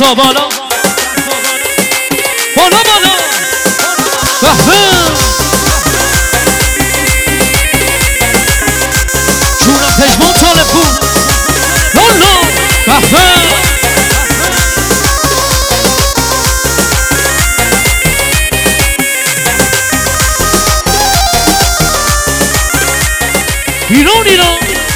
دستا بالا بالا بالا جونم پشمان طالب بود لالا ایران ایران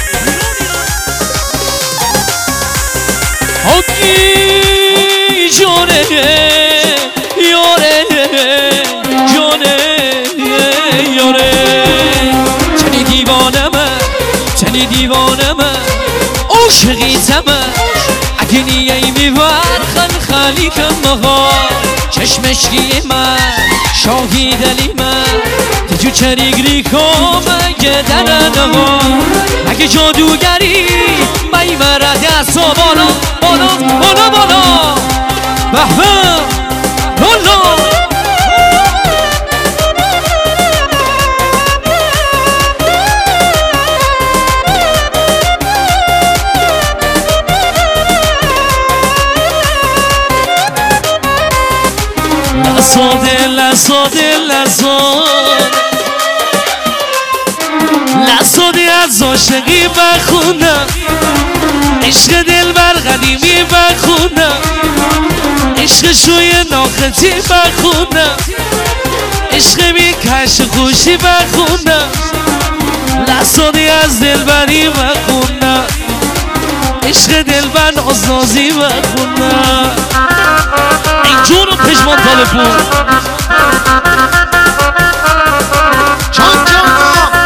آکی جانه یاره جانه یاره چنی دیوانمه عاشقیتمه اگه نیایی میبر خالی کن مغار چشمشگی من شاهی دلی من تجو چریگری کن مگه درنها مگه جادوگری میمره دستا بالا بالا بالا بالا بهبه لالا لساده از عاشقی بخونم عشق دل بر قدیمی بخونم عشق شوی ناختی بخونم عشق میکش خوشی بخونم لساده از دلبری بخونم عشق دلبر نازنازی بخونم این جون و پشمان طالب بود چان چان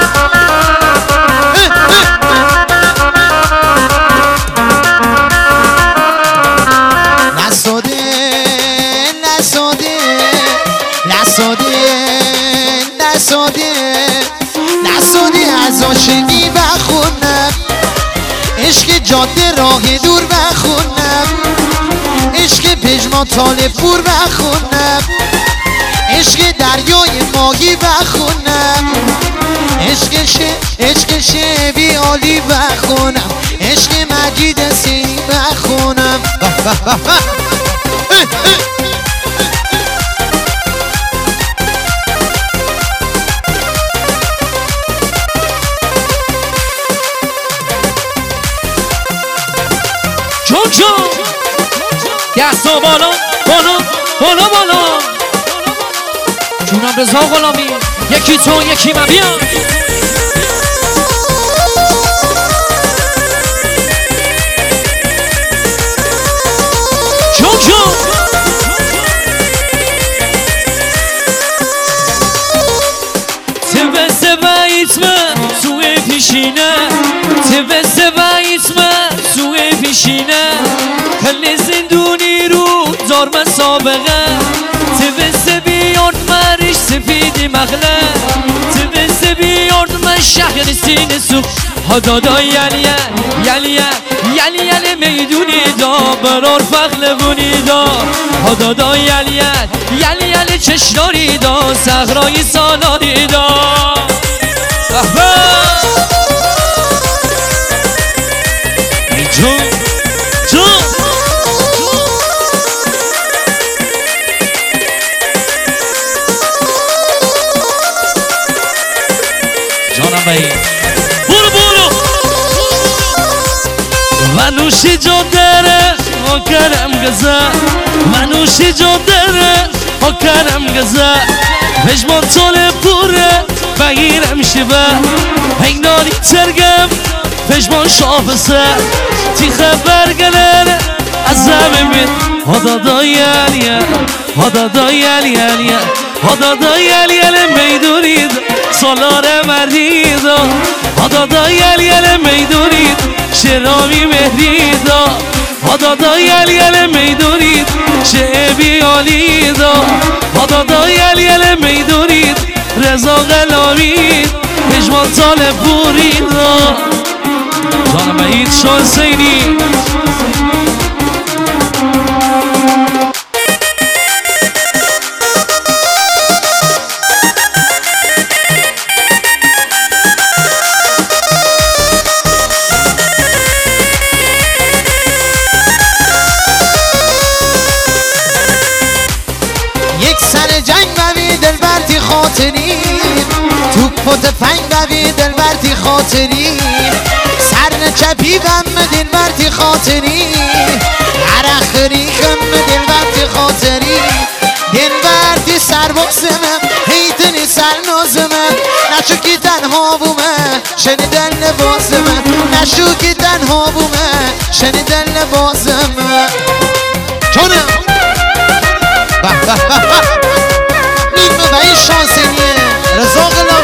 نساده از عاشقی بخونم عشق جاده راه دور بخونم عشق پژمان طالب پور بخونم عشق دریای ماهی بخونم عشق شبی عالی بخونم عشق مجید سینی بخونم جون جون دستا بالا بالا بالا بالا جونم رضا غلامی یکی تو یکی من بیا جون جون تبسه و ایتمه توی پیشینه تبسه و ایتمه توی پیشینه کل زندونی رو دار مسابقه تبسه بیان مرش سفیدی مغله تبسه بیان من شهر سینه سوخ هدادا یلی میدونی دا برار فقل بونی دا هدادا یلی چشناری دا صغرای سالاری دا جانم بایی برو منوشی جادره آکرم گزه منوشی جادره آکرم گزه پژمان طالب پوره بگیرم شبه هنگناری ترگم پژمان شافسه تی خبر گلره از زمین هدادا یلی میدونید سالار مردید هدادا یلی میدونید شرامی مهدید هدادا یلی میدونید شعبی عالید هدادا یلی میدونید رضا غلامید پژمان طالب پورید جانم بهید شاه حسینی فنگ دوی دل برتی خاطری سر نچپی غم دل برتی خاطری عرخری غم دل برتی خاطری دل برتی سربازمه هیتنی سر نازمه نشو که تنها بومه شنیدن لباسمه نشو که تنها بومه شنیدن لباسمه جانم نیمه و این شانسینیه رزاق